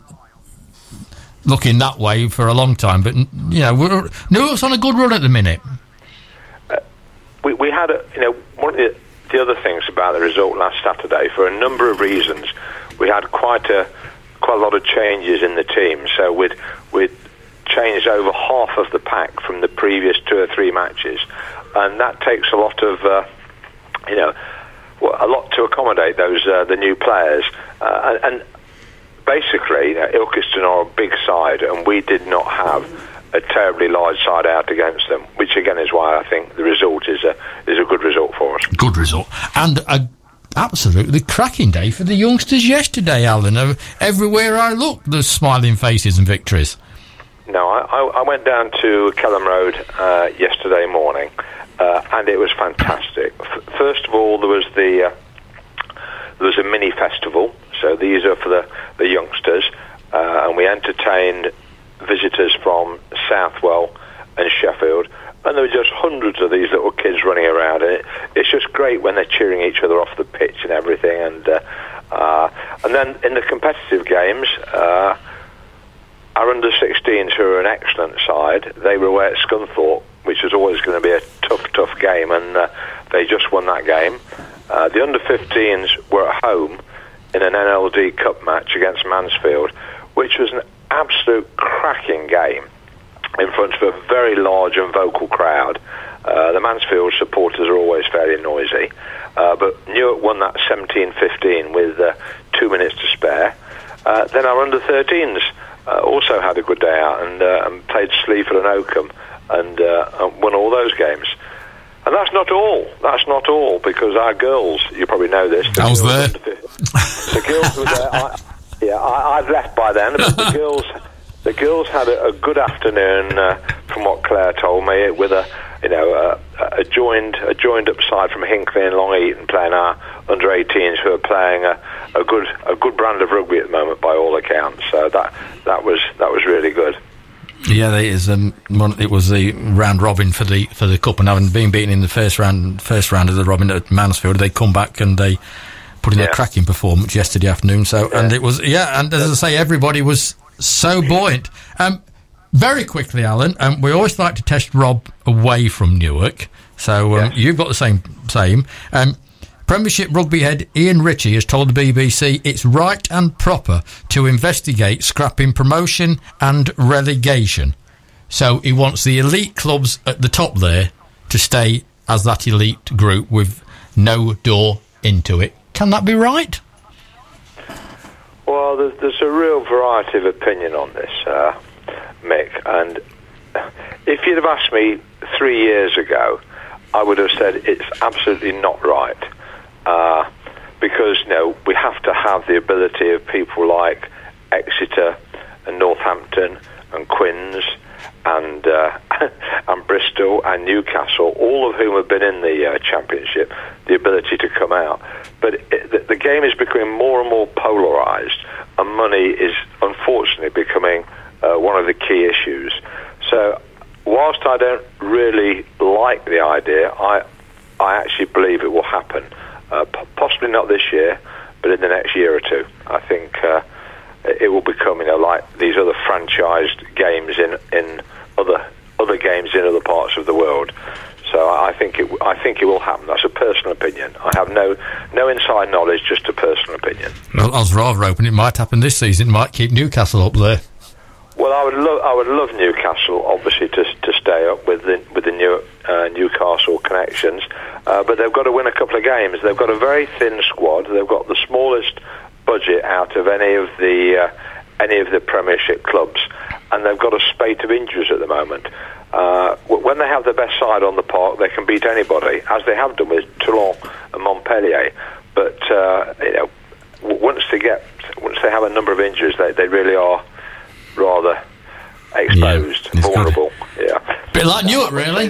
looking that way for a long time. But, you know, we're, Newark's on a good run at the minute. Uh, we, we had, a, you know, one of the, the other things about the result last Saturday, for a number of reasons, we had quite a quite a lot of changes in the team. So we'd, we'd changed over half of the pack from the previous two or three matches, and that takes a lot of, uh, you know, well, a lot to accommodate those uh, the new players. Uh, and, and basically, uh, Ilkeston are a big side, and we did not have a terribly large side out against them, which again is why I think the result is a is a good result for us. Good result, and a absolutely cracking day for the youngsters yesterday, Alan. Uh, everywhere I look, there's smiling faces and victories. No, I, I, I went down to Kelham Road uh, yesterday morning, uh, and it was fantastic. F- first of all, there was the uh, there was a mini festival. So these are for the the youngsters, uh, and we entertained visitors from Southwell and Sheffield. And there were just hundreds of these little kids running around, and it, it's just great when they're cheering each other off the pitch and everything. And uh, uh, and then in the competitive games, uh, our under sixteens, who are an excellent side, they were away at Scunthorpe, which was always going to be a tough, tough game, and uh, they just won that game. Uh, the under fifteens were at home in an N L D Cup match against Mansfield, which was an absolute cracking game in front of a very large and vocal crowd. Uh, the Mansfield supporters are always fairly noisy, uh, but Newark won that seventeen fifteen with uh, two minutes to spare. Uh, then our under thirteens uh, also had a good day out and, uh, and played Sleaford and Oakham and, uh, and won all those games. And that's not all. That's not all, because our girls, you probably know this. I was there. The girls were there. I, yeah, I, I'd left by then, but the girls... The girls had a, a good afternoon, uh, from what Claire told me, with a, you know, a, a joined, a joined up side from Hinckley and Long Eaton playing our under eighteens, who are playing a, a good, a good brand of rugby at the moment by all accounts. So that that was that was really good. Yeah, it is. Um, it was the round robin for the for the cup, and having been beaten in the first round, first round of the robin at Mansfield, they come back and they put in yeah. a cracking performance yesterday afternoon. So, yeah. and it was yeah, and as I say, everybody was so buoyant. Um, very quickly, Alan, um, we always like to test Rob away from Newark, so um, yes. you've got the same. same. Um, Premiership rugby head Ian Ritchie has told the B B C it's right and proper to investigate scrapping promotion and relegation. So he wants the elite clubs at the top there to stay as that elite group with no door into it. Can that be right? Well, there's, there's a real variety of opinion on this, uh, Mick. And if you'd have asked me three years ago, I would have said it's absolutely not right. Uh, because, you know, we have to have the ability of people like Exeter and Northampton and Quinns and uh, and Bristol and Newcastle, all of whom have been in the uh, Championship, the ability to come out. But it, the, the game is becoming more and more polarised, and money is unfortunately becoming uh, one of the key issues. So, whilst I don't really like the idea, I I actually believe it will happen. Uh, p- possibly not this year, but in the next year or two. I think uh, it will become, you know, like these other franchised games in in other other games in other parts of the world. So I think it I think it will happen. That's a personal opinion. I have no no inside knowledge, just a personal opinion. Well, I was rather hoping it might happen this season. It might keep Newcastle up there. Well, I would love I would love Newcastle, obviously, to to stay up with the with the new uh, Newcastle connections, uh, but they've got to win a couple of games. They've got a very thin squad. They've got the smallest budget out of any of the uh, any of the Premiership clubs, and they've got a spate of injuries at the moment. Uh, when they have their best side on the park, they can beat anybody, as they have done with Toulon and Montpellier. But uh, you know, once they get once they have a number of injuries, they they really are rather exposed, yeah, vulnerable. Good. Yeah, bit like Newark, really.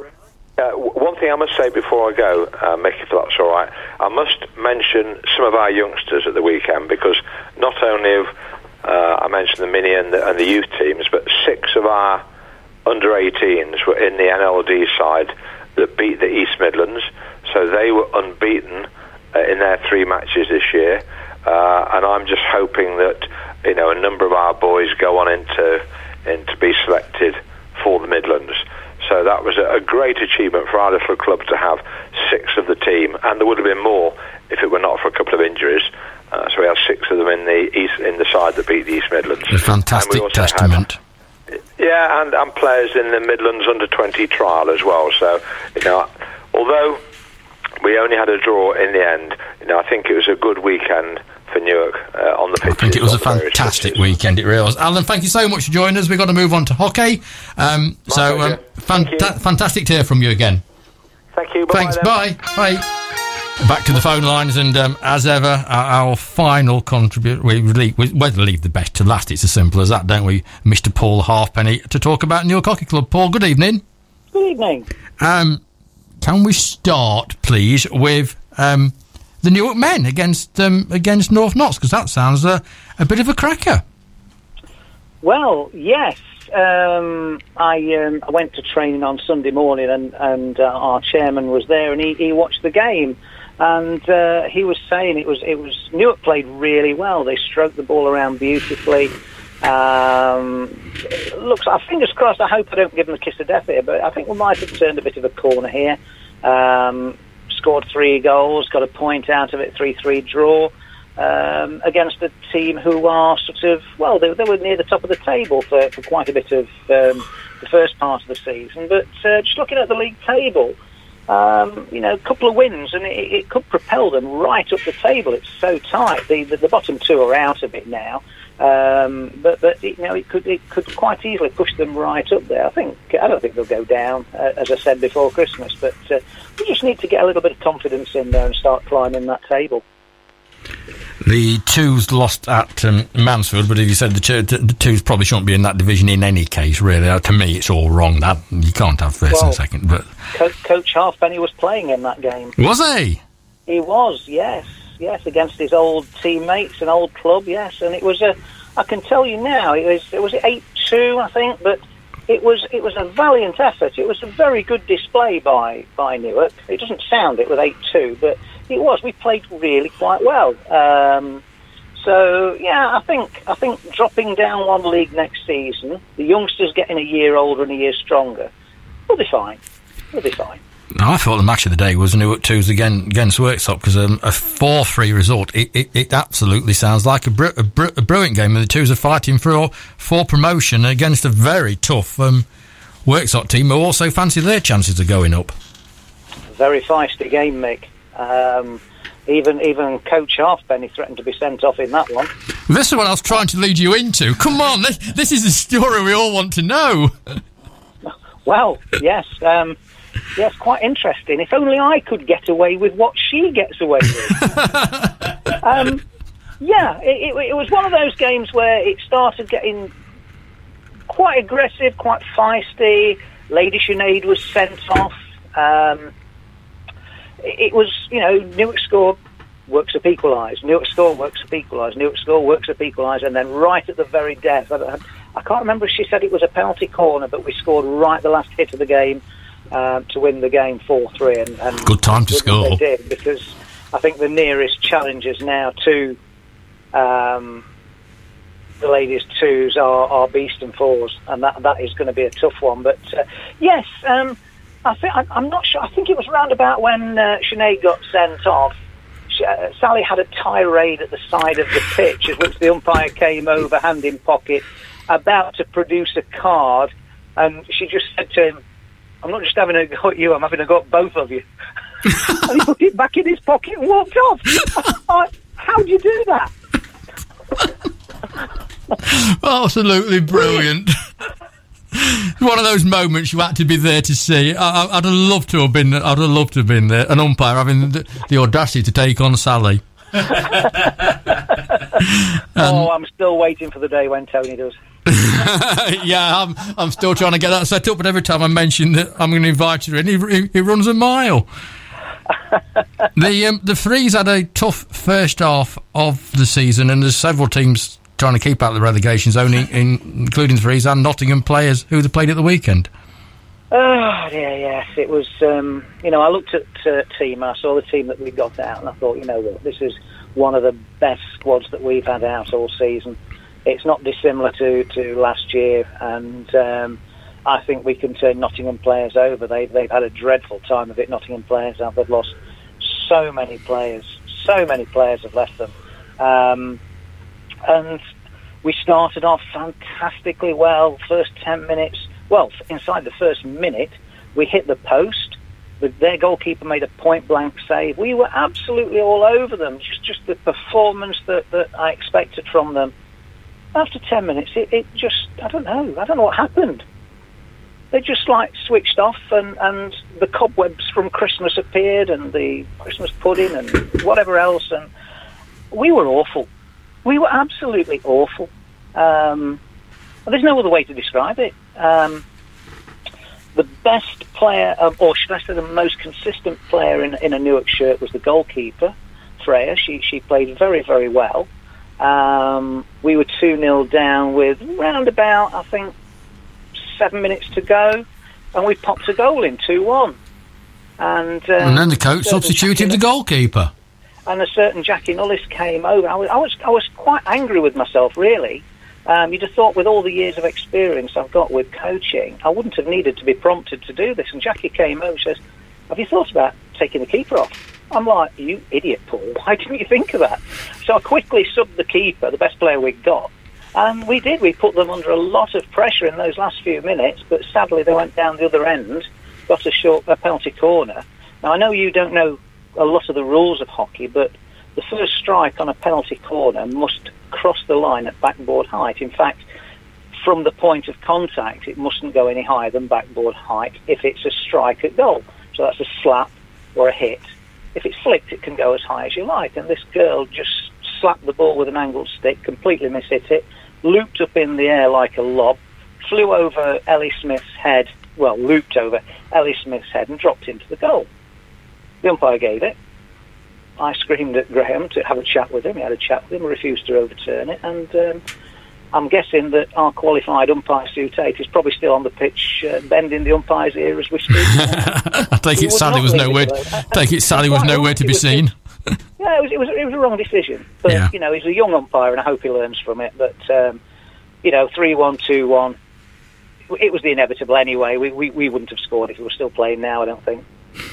Uh, one thing I must say before I go, uh, Mick, if that's all right, I must mention some of our youngsters at the weekend, because not only have uh, I mentioned the mini and the, and the youth teams, but six of our under eighteens were in the N L D side that beat the East Midlands, so they were unbeaten uh, in their three matches this year, uh, and I'm just hoping that, you know, a number of our boys go on into into be selected for the Midlands. So that was a, a great achievement for our little club to have six of the team, and there would have been more if it were not for a couple of injuries. Uh, so we had six of them in the east in the side that beat the East Midlands. A fantastic testament. Had, yeah, and, and players in the Midlands under twenty trial as well. So, you know, although we only had a draw in the end, you know, I think it was a good weekend for Newark uh, on the pitches. I think it was a fantastic weekend, it really was. Alan, thank you so much for joining us. We've got to move on to hockey. Um, so, um, fanta- fantastic to hear from you again. Thank you. Bye. Thanks, bye. Bye. Back to the phone lines, and um, as ever, our, our final contributor, we leave, we whether leave the best to last, it's as simple as that, don't we? Mister Paul Halfpenny, to talk about Newark Hockey Club. Paul, good evening. Good evening. Um, can we start, please, with um, the Newark men against um, against North Notts, because that sounds a, a bit of a cracker. Well, yes. Um, I um, I went to training on Sunday morning, and, and uh, our chairman was there, and he, he watched the game, and uh, he was saying it was it was Newark played really well. They stroked the ball around beautifully. Um, looks, I fingers crossed. I hope I don't give them a kiss of death here, but I think we might have turned a bit of a corner here. Um, scored three goals, got a point out of it, three three draw. Um, against a team who are sort of, well, they, they were near the top of the table for, for quite a bit of um, the first part of the season. But uh, just looking at the league table, um, you know, a couple of wins, and it, it could propel them right up the table. It's so tight. The, the, the bottom two are out of it now. Um, but, but you know, it could it could quite easily push them right up there. I think I don't think they'll go down, uh, as I said before Christmas. But uh, we just need to get a little bit of confidence in there and start climbing that table. The Twos lost at um, Mansfield, but as you said, the, two, the Twos probably shouldn't be in that division in any case, really. Uh, to me, it's all wrong. That you can't have first well, and second. But Co- Coach Halfpenny was playing in that game. Was he? He was, yes. Yes, against his old teammates, an old club, yes. And it was a, I can tell you now, it was it was eight two, I think, but it was it was a valiant effort. It was a very good display by, by Newark. It doesn't sound it with eight two, but it was. We played really quite well. Um, so yeah, I think I think dropping down one league next season, the youngsters getting a year older and a year stronger, we'll be fine. We'll be fine. I thought the match of the day was Newark Twos again against Worksop, because um, a four three result. It, it, it absolutely sounds like a, br- a, br- a brilliant game, and the Twos are fighting for for promotion against a very tough um, Worksop team who also fancy their chances of going up. Very feisty game, Mick. Um, even even Coach Halfpenny threatened to be sent off in that one. This is what I was trying to lead you into. Come on, this, this is the story we all want to know. Well, yes, um, yes, quite interesting. If only I could get away with what she gets away with. um, yeah, it, it, it was one of those games where it started getting quite aggressive, quite feisty. Lady Sinead was sent off. Um, it was, you know, Newark scored works up equalise, Newark score, works up equalise, Newark score, works up equalise, and then right at the very death, I, I, I can't remember if she said it was a penalty corner, but we scored right at the last hit of the game um, to win the game four three. And, and good time to score. They did, because I think the nearest challengers now to um, the ladies' twos are, are Beeston fours, and that that is going to be a tough one. But uh, yes, um, I think I, I'm not sure. I think it was round about when uh, Sinead got sent off. She, uh, Sally had a tirade at the side of the pitch, as which the umpire came over, hand in pocket, about to produce a card, and she just said to him, "I'm not just having a go at you, I'm having a go at both of you." And he put it back in his pocket and walked off. I, how'd you do that? Absolutely brilliant. One of those moments you had to be there to see. I, I'd have loved to have been. I'd have loved to have been there. An umpire having the, the audacity to take on Sally. um, oh, I'm still waiting for the day when Tony does. Yeah, I'm. I'm still trying to get that set up. But every time I mention that I'm going to invite her in, he, he, he runs a mile. the um, the Frees had a tough first half of the season, and there's several teams trying to keep out the relegation zone, in, in, including the Frees and Nottingham players who they played at the weekend. Oh, yeah, yes. It was, um, you know, I looked at uh, team, I saw the team that we got out, and I thought, you know what, this is one of the best squads that we've had out all season. It's not dissimilar to, to last year, and um, I think we can turn Nottingham players over. They, they've had a dreadful time of it, Nottingham players have. They've lost so many players. So many players have left them. Um, and we started off fantastically well. First ten minutes, well, inside the first minute, we hit the post. The, their goalkeeper made a point-blank save. We were absolutely all over them. Just, just the performance that, that I expected from them. After ten minutes, it, it just, I don't know. I don't know what happened. They just, like, switched off, and, and the cobwebs from Christmas appeared, and the Christmas pudding, and whatever else, and we were awful. We were absolutely awful. Um, there's no other way to describe it. Um, the best player, um, or should I say the most consistent player in, in a Newark shirt was the goalkeeper, Freya. She she played very, very well. Um, we were two nil down with round about, I think, seven minutes to go, and we popped a goal in, two one. And, um, and then the coach substituted the goalkeeper. And a certain Jackie Nullis came over. I was, I was, I was quite angry with myself, really. Um, you'd have thought, with all the years of experience I've got with coaching, I wouldn't have needed to be prompted to do this. And Jackie came over and says, "Have you thought about taking the keeper off?" I'm like, "You idiot, Paul! Why didn't you think of that?" So I quickly subbed the keeper, the best player we got, and we did. We put them under a lot of pressure in those last few minutes. But sadly, they went down the other end, got a short a penalty corner. Now I know you don't know a lot of the rules of hockey, but the first strike on a penalty corner must cross the line at backboard height. In fact, from the point of contact, it mustn't go any higher than backboard height if it's a strike at goal. So that's a slap or a hit. If it's flicked, it can go as high as you like. And this girl just slapped the ball with an angled stick, completely mishit it, looped up in the air like a lob, flew over Ellie Smith's head, well, looped over Ellie Smith's head and dropped into the goal. The umpire gave it. I screamed at Graham to have a chat with him. He had a chat with him, refused to overturn it, and um, I'm guessing that our qualified umpire, Sue Tate, is probably still on the pitch, uh, bending the umpire's ear as we speak. I take it Sally was nowhere. Take it Sally was nowhere to be seen. Yeah, it was, it was it was a wrong decision, but yeah. you know, he's a young umpire, and I hope he learns from it. But um, you know, three one, two one, it was the inevitable anyway. We, we we wouldn't have scored if we were still playing now, I don't think.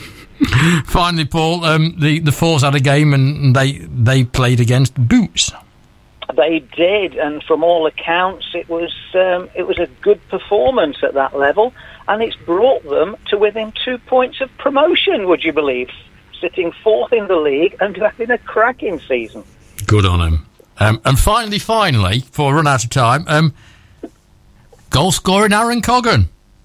Finally, Paul, um, the the Fours had a game, and they they played against Boots. They did, and from all accounts, it was um, it was a good performance at that level, and it's brought them to within two points of promotion. Would you believe? Sitting fourth in the league and having a cracking season. Good on him. Um, and finally, finally, before I run out of time, um, goal scoring Aaron Coggan.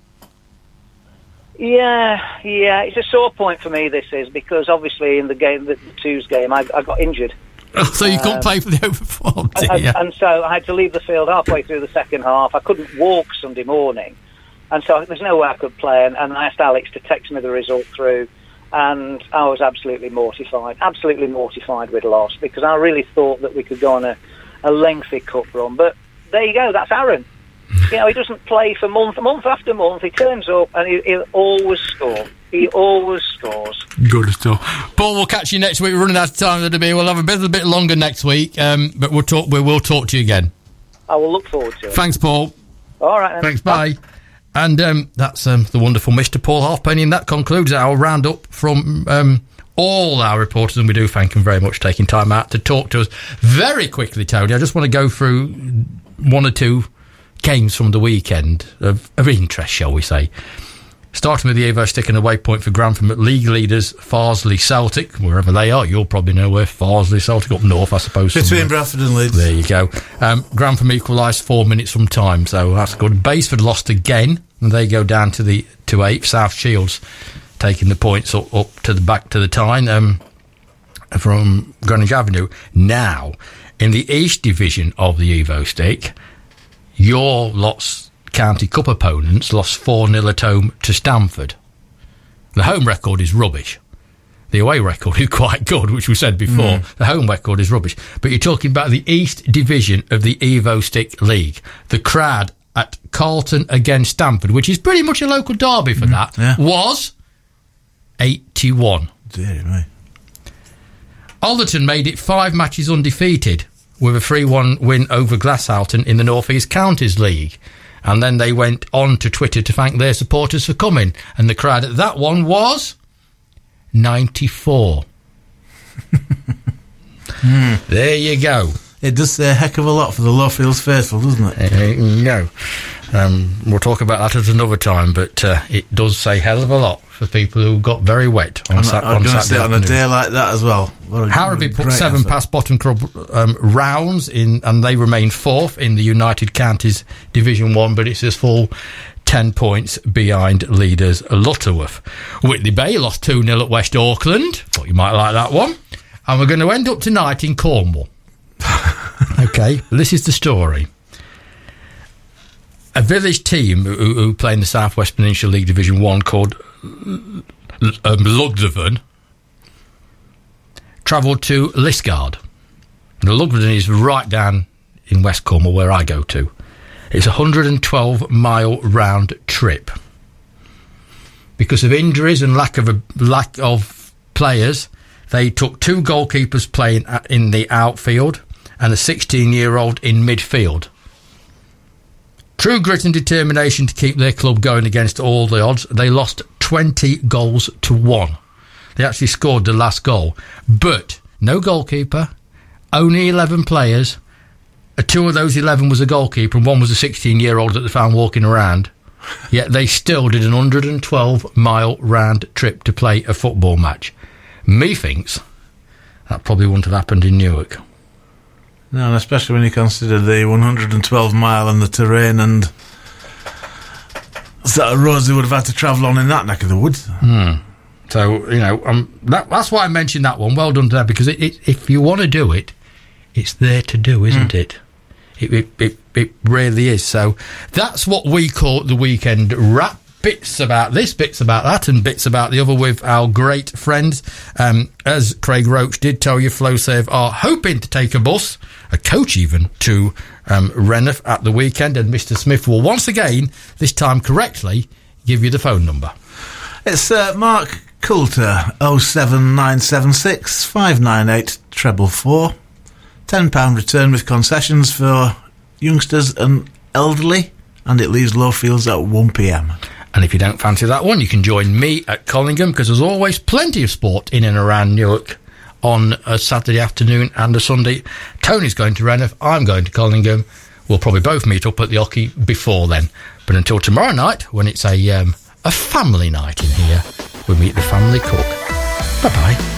Yeah, yeah, it's a sore point for me, this is, because obviously in the game, the, the twos game, I, I got injured. Oh, so you couldn't um, play for the over four, did and, you? and so I had to leave the field halfway through the second half. I couldn't walk Sunday morning, and so there's no way I could play, and, and I asked Alex to text me the result through, and I was absolutely mortified, absolutely mortified with loss, because I really thought that we could go on a, a lengthy cup run. But there you go, that's Aaron. You know, he doesn't play for month, month after month. He turns up and he, he'll always score. He always scores. Good stuff. Paul, we'll catch you next week. We're running out of time. We'll have a bit, a bit longer next week, um, but we'll talk. We will talk to you again. I will look forward to it. Thanks, Paul. All right, then. Thanks. Bye. And um, that's um, the wonderful Mister Paul Halfpenny, and that concludes our roundup from um, all our reporters, and we do thank them very much for taking time out to talk to us. Very quickly, Tony, I just want to go through one or two games from the weekend of, of interest, shall we say. Starting with the Evo Stick and away point for Grantham at league leaders Farsley Celtic, wherever they are. You'll probably know where Farsley Celtic, up north, I suppose. Between somewhere. Bradford and Leeds. There you go. Um, Grantham equalised four minutes from time, so that's good. Baseford lost again, and they go down to the to eighth. South Shields taking the points up, up to the back to the Tyne um, from Greenwich Avenue. Now, in the East Division of the Evo Stick, your lot's County Cup opponents lost four nil at home to Stamford. The home record is rubbish. The away record is quite good, which we said before. Mm. The home record is rubbish. But you're talking about the East Division of the Evo Stick League. The crowd at Carlton against Stamford, which is pretty much a local derby for mm. that, yeah. was eighty-one. Dear me. Alderton made it five matches undefeated with a three one win over Glasshalton in the North East Counties League. And then they went on to Twitter to thank their supporters for coming. And the crowd at that one was ninety-four. mm. There you go. It does say a heck of a lot for the Lowfields faithful, doesn't it? Uh, no. Um, we'll talk about that at another time, but uh, it does say hell of a lot for people who got very wet on, sat- on Saturday on a day like that as well. Harrowby put seven effort. past bottom club um, rounds in, and they remain fourth in the United Counties Division One, but it's a full ten points behind leaders Lutterworth. Whitley Bay lost two nil at West Auckland. Thought you might like that one. And we're going to end up tonight in Cornwall. Okay, this is the story. A village team who, who play in the South West Peninsula League Division One called um, Lugdevon travelled to Lisgard. And Lugdevon is right down in West Cornwall, where I go to. It's a one hundred twelve mile round trip. Because of injuries and lack of a, lack of players, they took two goalkeepers playing in the outfield and a sixteen-year-old in midfield. True grit and determination to keep their club going against all the odds. They lost twenty goals to one. They actually scored the last goal. But no goalkeeper, only eleven players. Two of those eleven was a goalkeeper and one was a sixteen-year-old that they found walking around. Yet they still did an one hundred twelve mile round trip to play a football match. Methinks that probably wouldn't have happened in Newark. No, and especially when you consider the one hundred twelve mile and the terrain and sort of roads they would have had to travel on in that neck of the woods. Hmm. So, you know, um, that, that's why I mentioned that one. Well done to them, because it, it, if you want to do it, it's there to do, isn't mm. it? It, it, it? It really is. So that's what we call the weekend wrap. Bits about this, bits about that, and bits about the other with our great friends. Um, as Craig Roach did tell you, FlowSave are hoping to take a bus, a coach even, to um, Reneth at the weekend, and Mister Smith will once again, this time correctly, give you the phone number. It's uh, Mark Coulter, oh seven nine seven six, five nine eight, treble four. ten pounds return with concessions for youngsters and elderly, and it leaves Lowfields at one p m. And if you don't fancy that one, you can join me at Collingham, because there's always plenty of sport in and around Newark on a Saturday afternoon and a Sunday. Tony's going to Reneth, I'm going to Collingham. We'll probably both meet up at the Ocky before then. But until tomorrow night, when it's a um, a family night in here, we'll meet the family cook. Bye-bye.